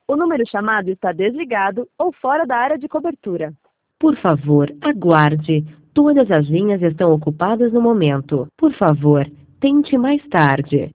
O número chamado está desligado ou fora da área de cobertura. Por favor, aguarde. Todas as linhas estão ocupadas no momento. Por favor, tente mais tarde.